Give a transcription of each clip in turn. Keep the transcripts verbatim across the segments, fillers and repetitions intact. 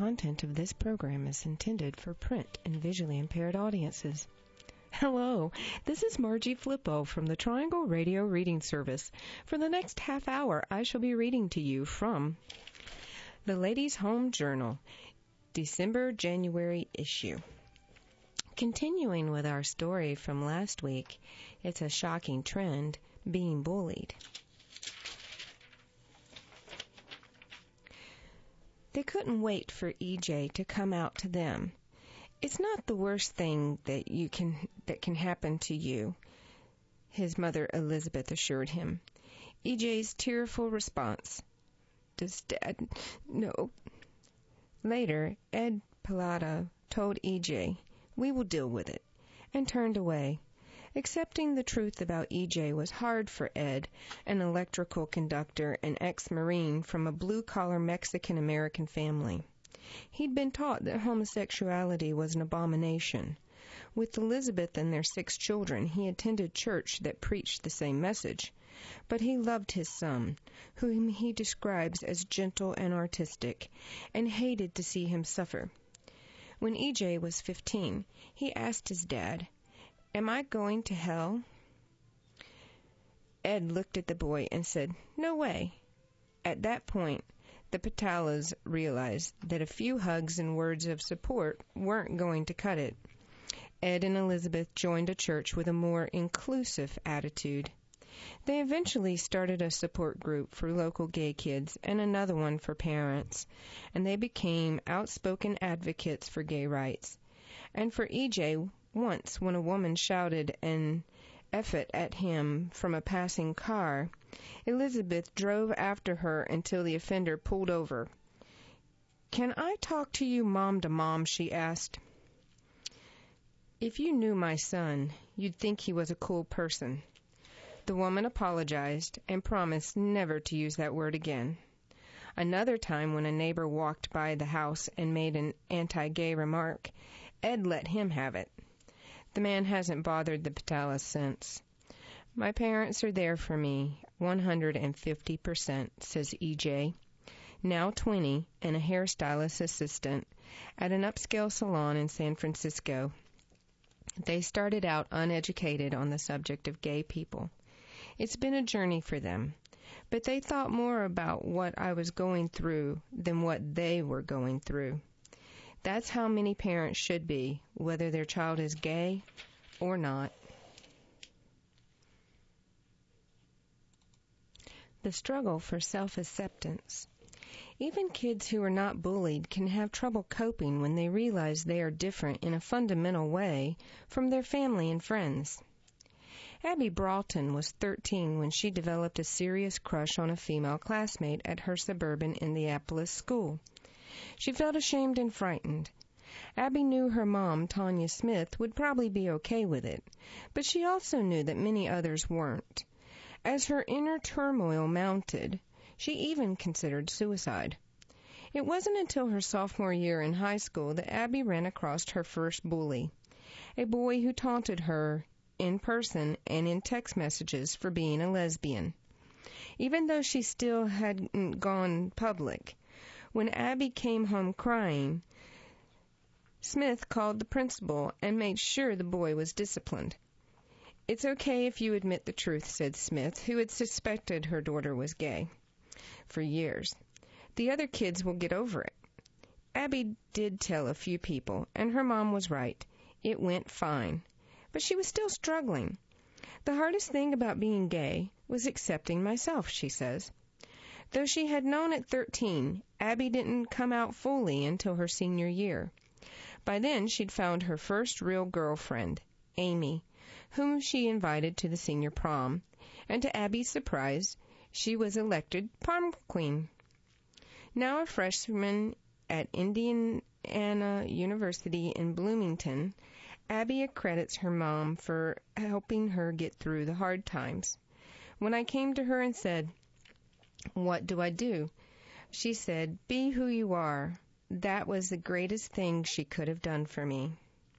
content of this program is intended for print and visually impaired audiences. Hello, this is Margie Flippo from the Triangle Radio Reading Service. For the next half hour, I shall be reading to you from the Ladies' Home Journal, December-January issue. Continuing with our story from last week, it's a shocking trend, being bullied. They couldn't wait for E J to come out to them. It's not the worst thing that you can that can happen to you, his mother Elizabeth assured him. E J's tearful response, does Dad know? Later, Ed Pilata told E J, we will deal with it, and turned away. Accepting the truth about E J was hard for Ed, an electrical conductor and ex-Marine from a blue-collar Mexican-American family. He'd been taught that homosexuality was an abomination. With Elizabeth and their six children, he attended church that preached the same message. But he loved his son, whom he describes as gentle and artistic, and hated to see him suffer. When E J was fifteen, he asked his dad, Am I going to hell? Ed looked at the boy and said, No way. At that point, the Pitalas realized that a few hugs and words of support weren't going to cut it. Ed and Elizabeth joined a church with a more inclusive attitude. They eventually started a support group for local gay kids and another one for parents, and they became outspoken advocates for gay rights. And for E J, once, when a woman shouted an effort at him from a passing car, Elizabeth drove after her until the offender pulled over. Can I talk to you mom to mom? She asked. If you knew my son, you'd think he was a cool person. The woman apologized and promised never to use that word again. Another time, when a neighbor walked by the house and made an anti-gay remark, Ed let him have it. The man hasn't bothered the Pitalas since. My parents are there for me, one hundred fifty percent, says E J, now twenty and a hairstylist assistant at an upscale salon in San Francisco. They started out uneducated on the subject of gay people. It's been a journey for them, but they thought more about what I was going through than what they were going through. That's how many parents should be, whether their child is gay or not. The struggle for self-acceptance. Even kids who are not bullied can have trouble coping when they realize they are different in a fundamental way from their family and friends. Abby Broughton was thirteen when she developed a serious crush on a female classmate at her suburban Indianapolis school. She felt ashamed and frightened. Abby knew her mom, Tanya Smith, would probably be okay with it, but she also knew that many others weren't. As her inner turmoil mounted, she even considered suicide. It wasn't until her sophomore year in high school that Abby ran across her first bully, a boy who taunted her in person and in text messages for being a lesbian. Even though she still hadn't gone public, when Abby came home crying, Smith called the principal and made sure the boy was disciplined. It's okay if you admit the truth, said Smith, who had suspected her daughter was gay for years. The other kids will get over it. Abby did tell a few people, and her mom was right. It went fine. But she was still struggling. The hardest thing about being gay was accepting myself, she says. Though she had known at thirteen, Abby didn't come out fully until her senior year. By then, she'd found her first real girlfriend, Amy, whom she invited to the senior prom, and to Abby's surprise, she was elected prom queen. Now a freshman at Indiana University in Bloomington, Abby accredits her mom for helping her get through the hard times. When I came to her and said, "What do I do?" she said, "Be who you are." That was the greatest thing she could have done for me.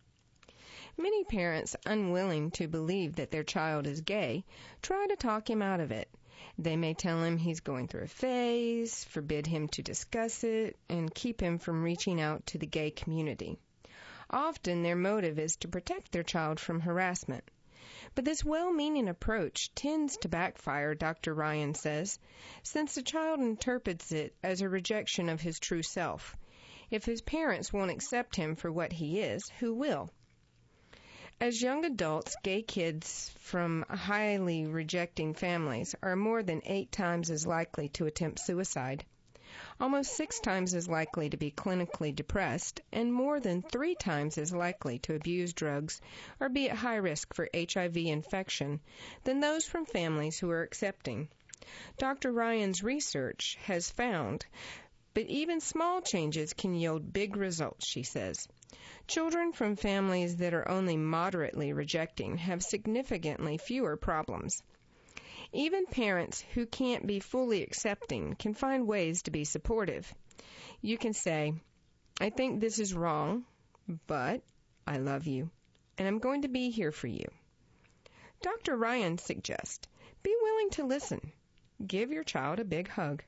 Many parents, unwilling to believe that their child is gay, try to talk him out of it. They may tell him he's going through a phase, forbid him to discuss it, and keep him from reaching out to the gay community. Often their motive is to protect their child from harassment. But this well-meaning approach tends to backfire, Doctor Ryan says, since the child interprets it as a rejection of his true self. If his parents won't accept him for what he is, who will? As young adults, gay kids from highly rejecting families are more than eight times as likely to attempt suicide, almost six times as likely to be clinically depressed, and more than three times as likely to abuse drugs or be at high risk for H I V infection than those from families who are accepting. Doctor Ryan's research has found, but even small changes can yield big results, she says. Children from families that are only moderately rejecting have significantly fewer problems. Even parents who can't be fully accepting can find ways to be supportive. You can say, I think this is wrong, but I love you, and I'm going to be here for you. Doctor Ryan suggests, be willing to listen. Give your child a big hug.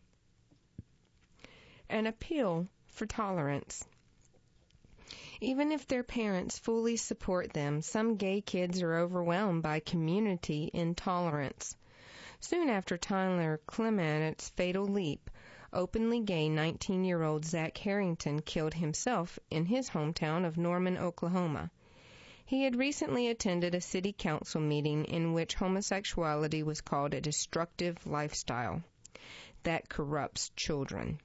An appeal for tolerance. Even if their parents fully support them, some gay kids are overwhelmed by community intolerance. Soon after Tyler Clement's fatal leap, openly gay nineteen-year-old Zach Harrington killed himself in his hometown of Norman, Oklahoma. He had recently attended a city council meeting in which homosexuality was called a destructive lifestyle that corrupts children.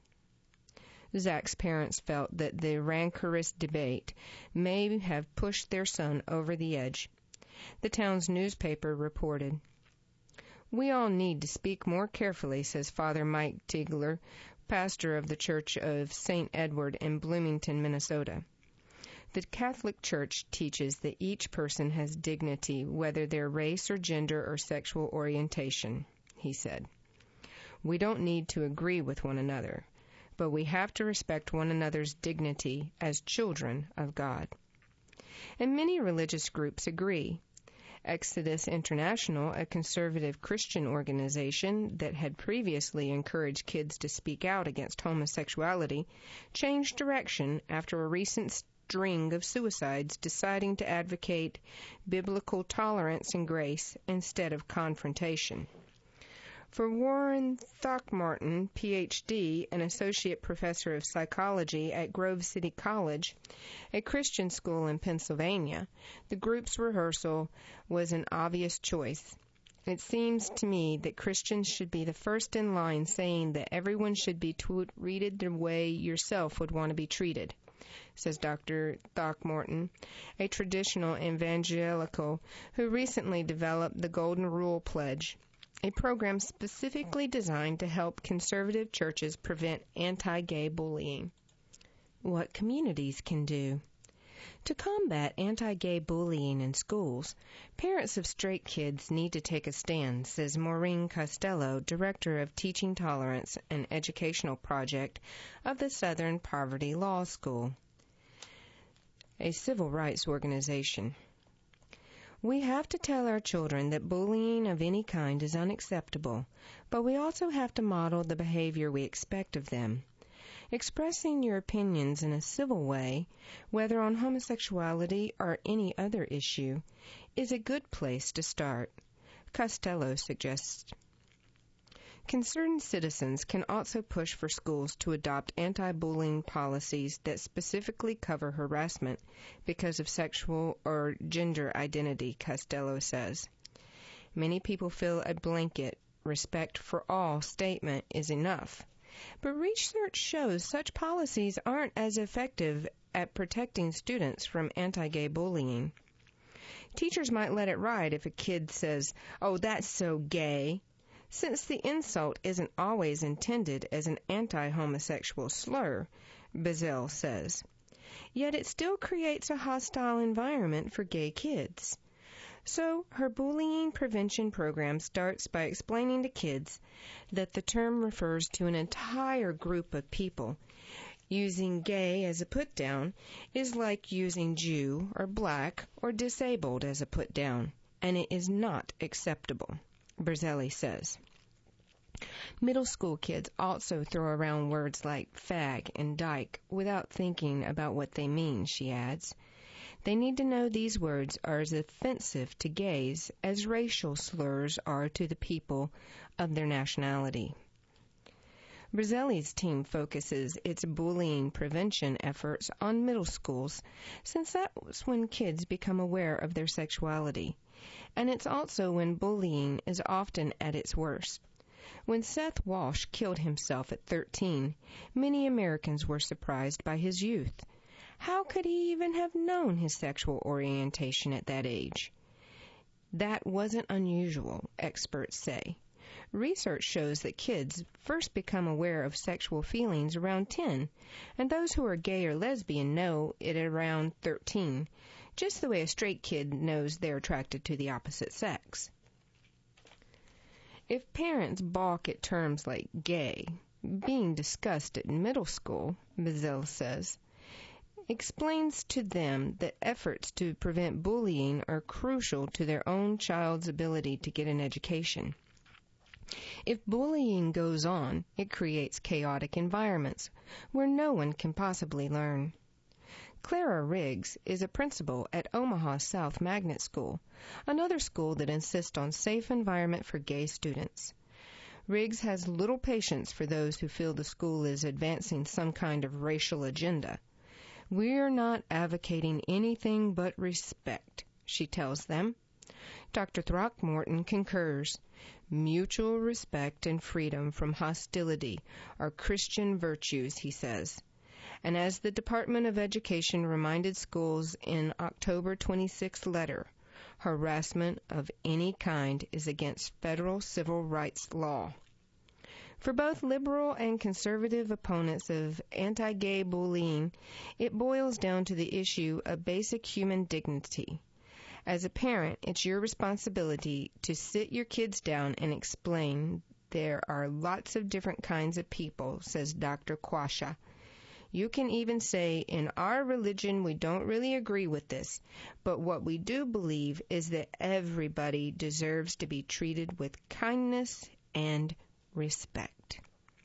Zach's parents felt that the rancorous debate may have pushed their son over the edge. The town's newspaper reported, We all need to speak more carefully, says Father Mike Tigler, pastor of the Church of Saint Edward in Bloomington, Minnesota. The Catholic Church teaches that each person has dignity, whether their race or gender or sexual orientation, he said. We don't need to agree with one another, but we have to respect one another's dignity as children of God. And many religious groups agree. Exodus International, a conservative Christian organization that had previously encouraged kids to speak out against homosexuality, changed direction after a recent string of suicides, deciding to advocate biblical tolerance and grace instead of confrontation. For Warren Throckmorton, P H D, an associate professor of psychology at Grove City College, a Christian school in Pennsylvania, the group's rehearsal was an obvious choice. It seems to me that Christians should be the first in line saying that everyone should be treated the way yourself would want to be treated, says Doctor Throckmorton, a traditional evangelical who recently developed the Golden Rule Pledge, a program specifically designed to help conservative churches prevent anti-gay bullying. What communities can do. To combat anti-gay bullying in schools, parents of straight kids need to take a stand, says Maureen Costello, Director of Teaching Tolerance, an educational project of the Southern Poverty Law School, a civil rights organization. We have to tell our children that bullying of any kind is unacceptable, but we also have to model the behavior we expect of them. Expressing your opinions in a civil way, whether on homosexuality or any other issue, is a good place to start, Costello suggests. Concerned citizens can also push for schools to adopt anti-bullying policies that specifically cover harassment because of sexual or gender identity, Costello says. Many people feel a blanket respect for all statement is enough. But research shows such policies aren't as effective at protecting students from anti-gay bullying. Teachers might let it ride if a kid says, "Oh, that's so gay," since the insult isn't always intended as an anti-homosexual slur, Bazell says. Yet it still creates a hostile environment for gay kids. So her bullying prevention program starts by explaining to kids that the term refers to an entire group of people. Using gay as a put-down is like using Jew or black or disabled as a put-down, and it is not acceptable, Berzelli says. Middle school kids also throw around words like fag and dyke without thinking about what they mean, she adds. They need to know these words are as offensive to gays as racial slurs are to the people of their nationality. Brazzelli's team focuses its bullying prevention efforts on middle schools, since that's when kids become aware of their sexuality, and it's also when bullying is often at its worst. When Seth Walsh killed himself at thirteen, many Americans were surprised by his youth. How could he even have known his sexual orientation at that age? That wasn't unusual, experts say. Research shows that kids first become aware of sexual feelings around ten, and those who are gay or lesbian know it at around thirteen, just the way a straight kid knows they're attracted to the opposite sex. If parents balk at terms like gay being discussed at middle school, Bazell says, explains to them that efforts to prevent bullying are crucial to their own child's ability to get an education. If bullying goes on, it creates chaotic environments where no one can possibly learn. Clara Riggs is a principal at Omaha South Magnet School, another school that insists on safe environment for gay students. Riggs has little patience for those who feel the school is advancing some kind of racial agenda. We're not advocating anything but respect, she tells them. Doctor Throckmorton concurs. Mutual respect and freedom from hostility are Christian virtues, he says. And as the Department of Education reminded schools in October twenty-sixth letter, harassment of any kind is against federal civil rights law. For both liberal and conservative opponents of anti-gay bullying, it boils down to the issue of basic human dignity. As a parent, it's your responsibility to sit your kids down and explain there are lots of different kinds of people, says Doctor Quasha. You can even say, in our religion, we don't really agree with this, but what we do believe is that everybody deserves to be treated with kindness and respect.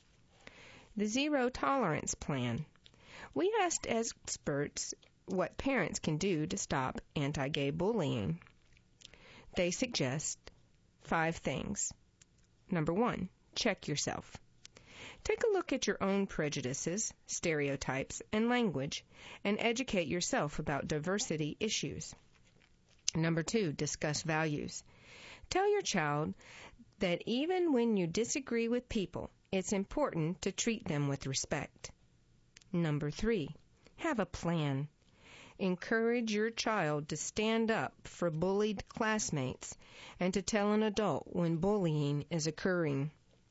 The Zero Tolerance Plan. We asked experts what parents can do to stop anti-gay bullying. They suggest five things. Number one, check yourself. Take a look at your own prejudices, stereotypes, and language, and educate yourself about diversity issues. Number two, discuss values. Tell your child that even when you disagree with people, it's important to treat them with respect. Number three, have a plan. Encourage your child to stand up for bullied classmates and to tell an adult when bullying is occurring.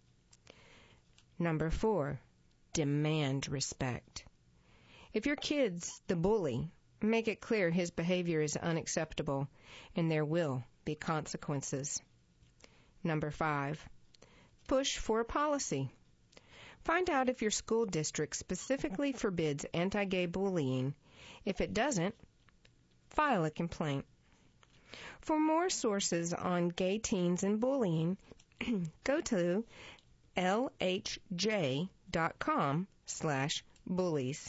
Number four, demand respect. If your kid's the bully, make it clear his behavior is unacceptable and there will be consequences. Number five, push for a policy. Find out if your school district specifically forbids anti-gay bullying. If it doesn't, file a complaint. For more sources on gay teens and bullying, go to lhj.com slash bullies.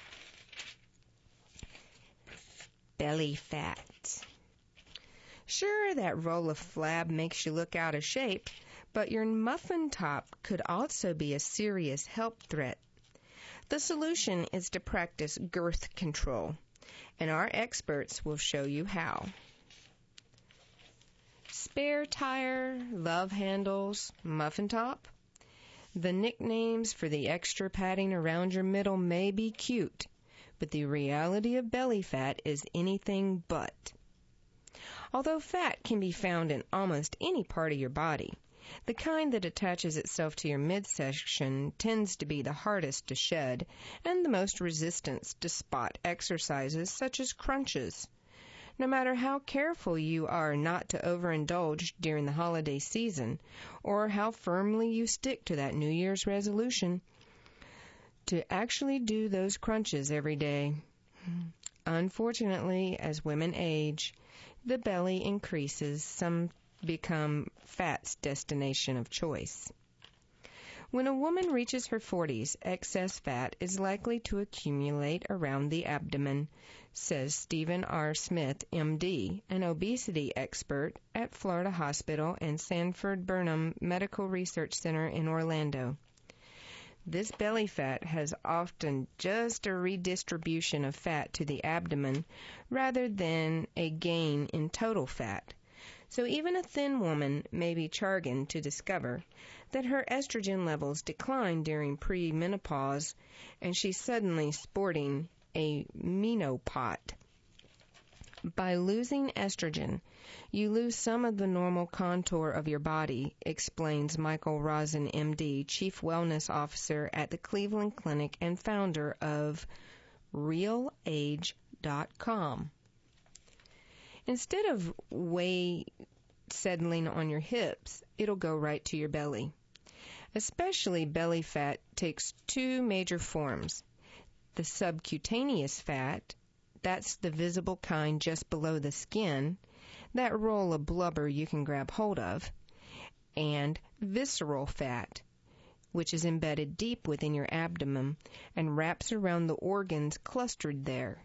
Belly fat. Sure, that roll of flab makes you look out of shape, but your muffin top could also be a serious health threat. The solution is to practice girth control, and our experts will show you how. Spare tire, love handles, muffin top. The nicknames for the extra padding around your middle may be cute, but the reality of belly fat is anything but. Although fat can be found in almost any part of your body, the kind that attaches itself to your midsection tends to be the hardest to shed and the most resistant to spot exercises such as crunches. No matter how careful you are not to overindulge during the holiday season, or how firmly you stick to that New Year's resolution to actually do those crunches every day. Unfortunately, as women age, the belly increases. Some become fat's destination of choice. When a woman reaches her forties, excess fat is likely to accumulate around the abdomen, says Stephen R. Smith, M D, an obesity expert at Florida Hospital and Sanford Burnham Medical Research Center in Orlando. This belly fat has often just a redistribution of fat to the abdomen rather than a gain in total fat. So even a thin woman may be chagrined to discover that her estrogen levels decline during premenopause and she's suddenly sporting a menopause. By losing estrogen, you lose some of the normal contour of your body, explains Michael Rosen, M D, Chief Wellness Officer at the Cleveland Clinic and founder of Real Age dot com. Instead of weight settling on your hips, it'll go right to your belly. Especially belly fat takes two major forms. The subcutaneous fat, that's the visible kind just below the skin, that roll of blubber you can grab hold of, and visceral fat, which is embedded deep within your abdomen and wraps around the organs clustered there.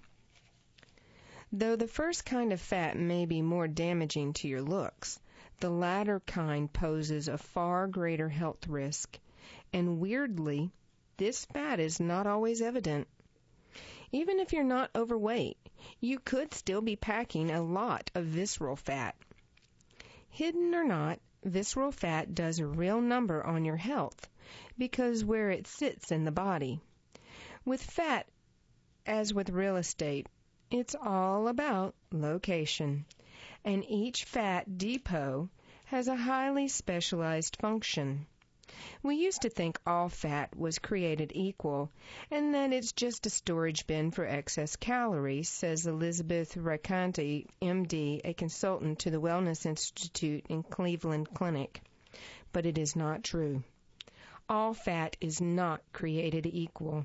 Though the first kind of fat may be more damaging to your looks, the latter kind poses a far greater health risk, and weirdly, this fat is not always evident. Even if you're not overweight, you could still be packing a lot of visceral fat. Hidden or not, visceral fat does a real number on your health because where it sits in the body. With fat, as with real estate, it's all about location, and each fat depot has a highly specialized function. We used to think all fat was created equal, and that it's just a storage bin for excess calories, says Elizabeth Racanti, M D, a consultant to the Wellness Institute in Cleveland Clinic. But it is not true. All fat is not created equal.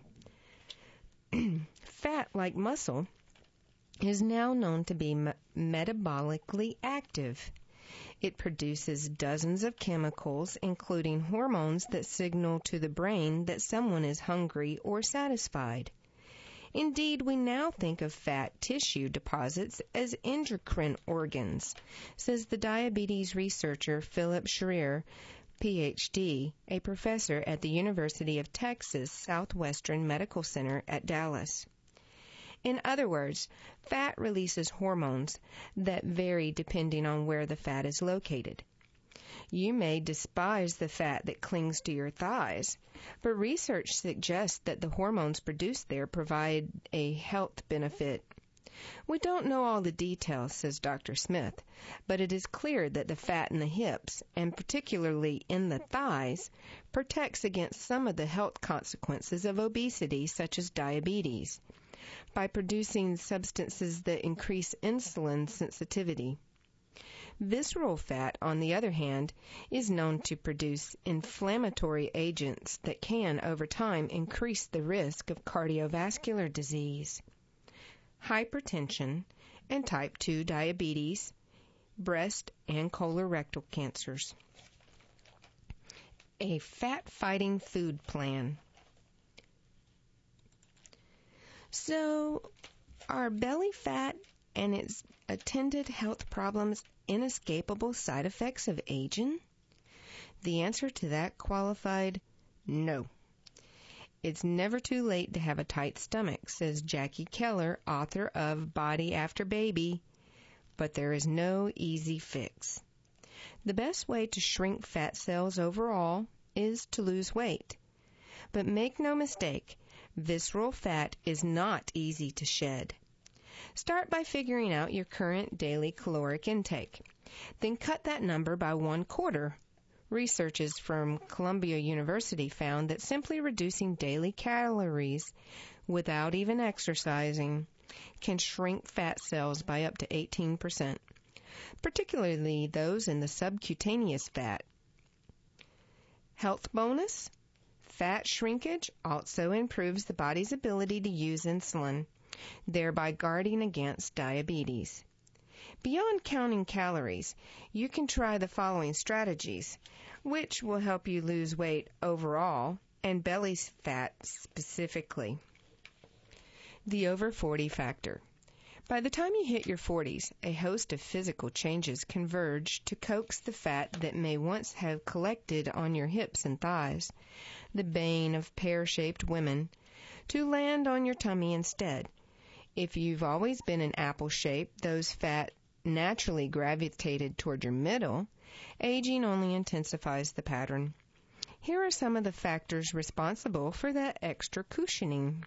Fat, like muscle, is now known to be me- metabolically active. It produces dozens of chemicals, including hormones that signal to the brain that someone is hungry or satisfied. Indeed, we now think of fat tissue deposits as endocrine organs, says the diabetes researcher Philip Schreier, P H D, a professor at the University of Texas Southwestern Medical Center at Dallas. In other words, fat releases hormones that vary depending on where the fat is located. You may despise the fat that clings to your thighs, but research suggests that the hormones produced there provide a health benefit. We don't know all the details, says Doctor Smith, but it is clear that the fat in the hips, and particularly in the thighs, protects against some of the health consequences of obesity, such as diabetes, by producing substances that increase insulin sensitivity. Visceral fat, on the other hand, is known to produce inflammatory agents that can, over time, increase the risk of cardiovascular disease, hypertension, and type two diabetes, breast and colorectal cancers. A fat-fighting food plan. So, are belly fat and its attendant health problems inescapable side effects of aging? The answer to that qualified no. It's never too late to have a tight stomach, says Jackie Keller, author of Body After Baby, but there is no easy fix. The best way to shrink fat cells overall is to lose weight. But make no mistake, visceral fat is not easy to shed. Start by figuring out your current daily caloric intake. Then cut that number by one quarter. Researchers from Columbia University found that simply reducing daily calories without even exercising can shrink fat cells by up to eighteen percent, particularly those in the subcutaneous fat. Health bonus? Fat shrinkage also improves the body's ability to use insulin, thereby guarding against diabetes. Beyond counting calories, you can try the following strategies, which will help you lose weight overall and belly fat specifically. The over forty factor. By the time you hit your forties, a host of physical changes converge to coax the fat that may once have collected on your hips and thighs, the bane of pear-shaped women, to land on your tummy instead. If you've always been an apple shape, those fat naturally gravitated toward your middle. Aging only intensifies the pattern. Here are some of the factors responsible for that extra cushioning.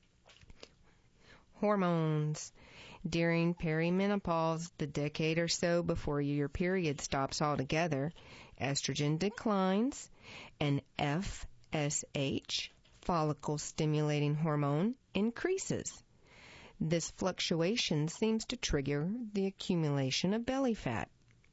Hormones. During perimenopause, the decade or so before your period stops altogether, estrogen declines, and F S H, follicle-stimulating hormone, increases. This fluctuation seems to trigger the accumulation of belly fat.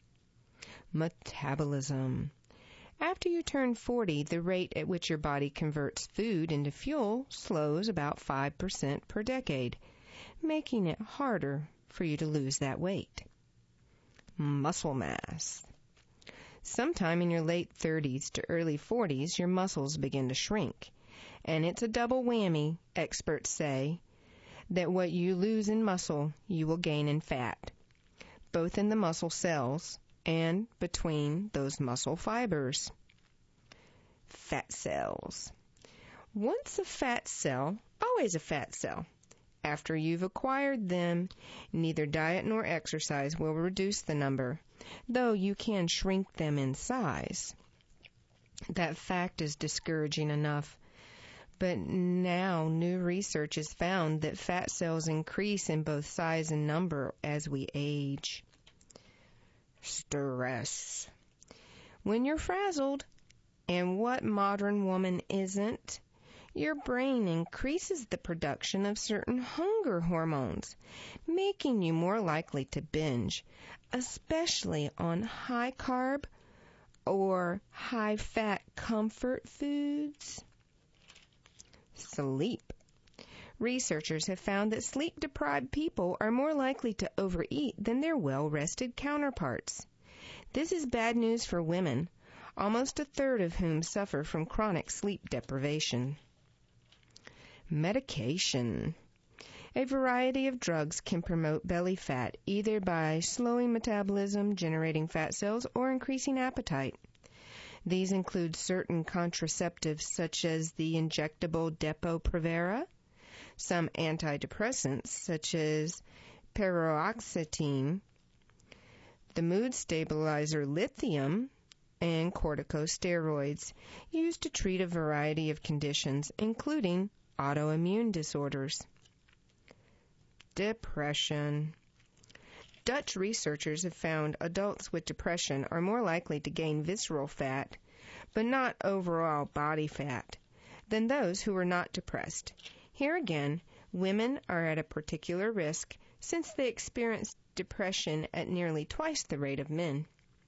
Metabolism. After you turn forty, the rate at which your body converts food into fuel slows about five percent per decade, making it harder for you to lose that weight. Muscle mass. Sometime in your late thirties to early forties, your muscles begin to shrink, and it's a double whammy, experts say, that what you lose in muscle, you will gain in fat, both in the muscle cells and between those muscle fibers. Fat cells. Once a fat cell, always a fat cell. After you've acquired them, neither diet nor exercise will reduce the number, though you can shrink them in size. That fact is discouraging enough. But now new research has found that fat cells increase in both size and number as we age. Stress. When you're frazzled, and what modern woman isn't, your brain increases the production of certain hunger hormones, making you more likely to binge, especially on high-carb or high-fat comfort foods. Sleep. Researchers have found that sleep-deprived people are more likely to overeat than their well-rested counterparts. This is bad news for women, almost a third of whom suffer from chronic sleep deprivation. Medication. A variety of drugs can promote belly fat, either by slowing metabolism, generating fat cells, or increasing appetite. These include certain contraceptives such as the injectable Depo-Provera, some antidepressants such as paroxetine, the mood stabilizer lithium, and corticosteroids used to treat a variety of conditions, including autoimmune disorders. Depression. Dutch researchers have found adults with depression are more likely to gain visceral fat, but not overall body fat, than those who are not depressed. Here again, women are at a particular risk since they experience depression at nearly twice the rate of men.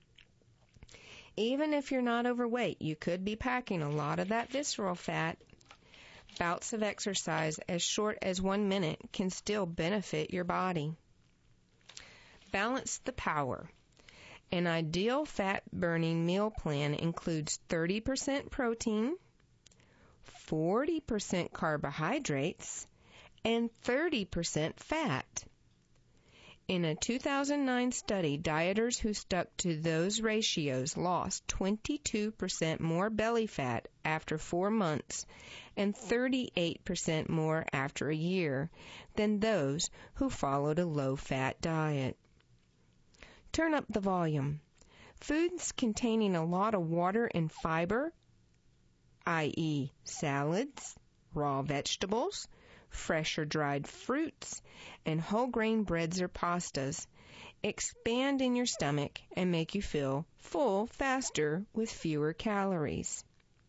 Even if you're not overweight, you could be packing a lot of that visceral fat. Bouts of exercise as short as one minute can still benefit your body. Balance the power. An ideal fat-burning meal plan includes thirty percent protein, forty percent carbohydrates, and thirty percent fat. In a two thousand nine study, dieters who stuck to those ratios lost twenty-two percent more belly fat after four months and thirty-eight percent more after a year than those who followed a low-fat diet. Turn up the volume. Foods containing a lot of water and fiber, that is salads, raw vegetables, fresh or dried fruits, and whole grain breads or pastas, expand in your stomach and make you feel full faster with fewer calories.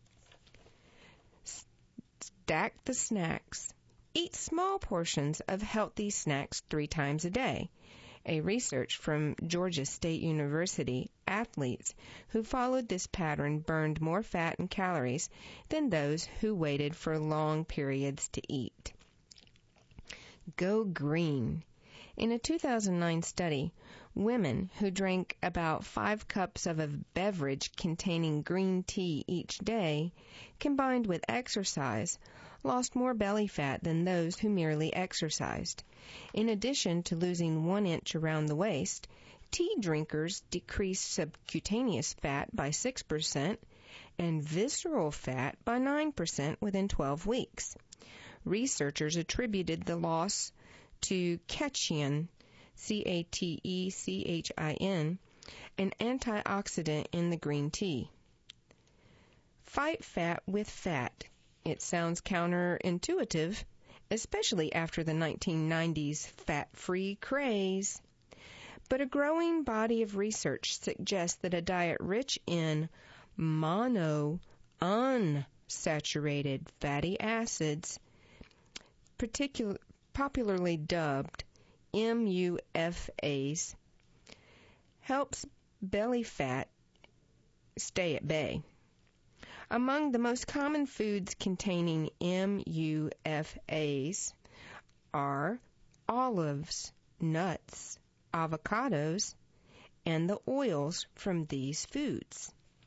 Stack the snacks. Eat small portions of healthy snacks three times a day. A research from Georgia State University, athletes who followed this pattern burned more fat and calories than those who waited for long periods to eat. Go green. In a two thousand nine study, women who drank about five cups of a beverage containing green tea each day, combined with exercise, lost more belly fat than those who merely exercised. In addition to losing one inch around the waist, tea drinkers decreased subcutaneous fat by six percent and visceral fat by nine percent within twelve weeks. Researchers attributed the loss to catechin, C A T E C H I N, an antioxidant in the green tea. Fight fat with fat. It sounds counterintuitive, especially after the nineteen nineties fat-free craze. But a growing body of research suggests that a diet rich in monounsaturated fatty acids, particular, popularly dubbed M U F As, helps belly fat stay at bay. Among the most common foods containing M U F As are olives, nuts, avocados, and the oils from these foods.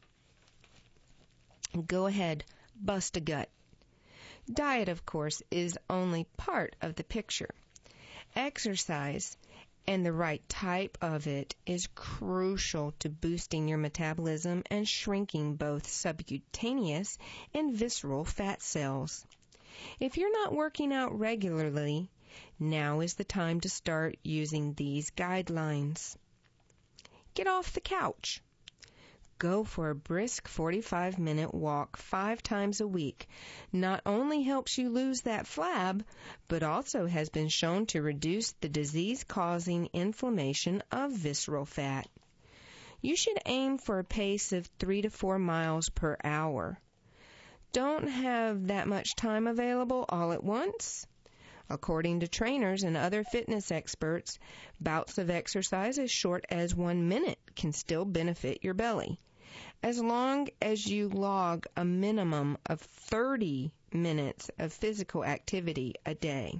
Go ahead, bust a gut. Diet, of course, is only part of the picture. Exercise, and the right type of it, is crucial to boosting your metabolism and shrinking both subcutaneous and visceral fat cells. If you're not working out regularly, now is the time to start using these guidelines. Get off the couch. Go for a brisk forty-five minute walk five times a week. Not only helps you lose that flab, but also has been shown to reduce the disease-causing inflammation of visceral fat. You should aim for a pace of three to four miles per hour. Don't have that much time available all at once? According to trainers and other fitness experts, bouts of exercise as short as one minute can still benefit your belly, as long as you log a minimum of thirty minutes of physical activity a day.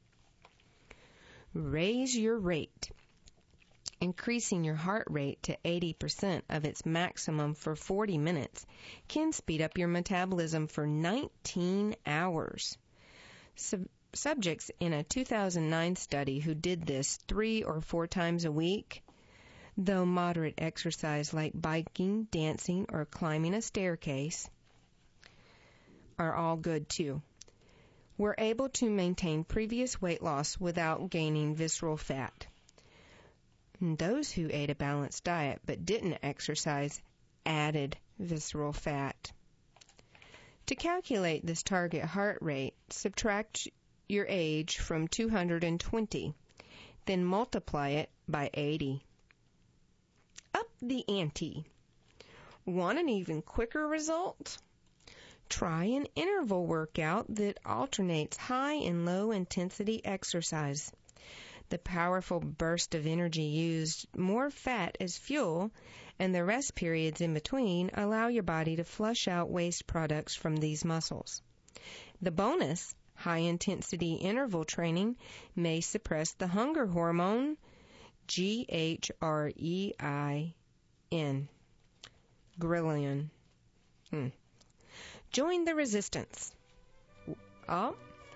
Raise your rate. Increasing your heart rate to eighty percent of its maximum for forty minutes can speed up your metabolism for nineteen hours. Sub- subjects in a two thousand nine study who did this three or four times a week, though moderate exercise like biking, dancing, or climbing a staircase are all good too, were able to maintain previous weight loss without gaining visceral fat. And those who ate a balanced diet but didn't exercise added visceral fat. To calculate this target heart rate, subtract your age from two hundred twenty, then multiply it by eighty. Up the ante. Want an even quicker result? Try an interval workout that alternates high and low intensity exercise. The powerful burst of energy used more fat as fuel, and the rest periods in between allow your body to flush out waste products from these muscles. The bonus, high-intensity interval training, may suppress the hunger hormone, G H R E I N, ghrelin. Hmm. Join the resistance. Oh.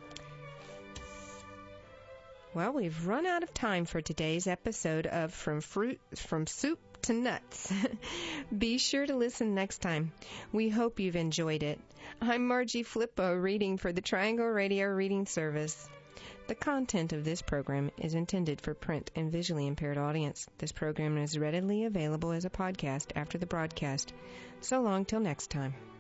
Well, we've run out of time for today's episode of From Fruit, From Soup to Nuts. Be sure to listen next time. We hope you've enjoyed it. I'm Margie Flippo, reading for the Triangle Radio Reading Service. The content of this program is intended for print and visually impaired audience. This program is readily available as a podcast after the broadcast. So long till next time.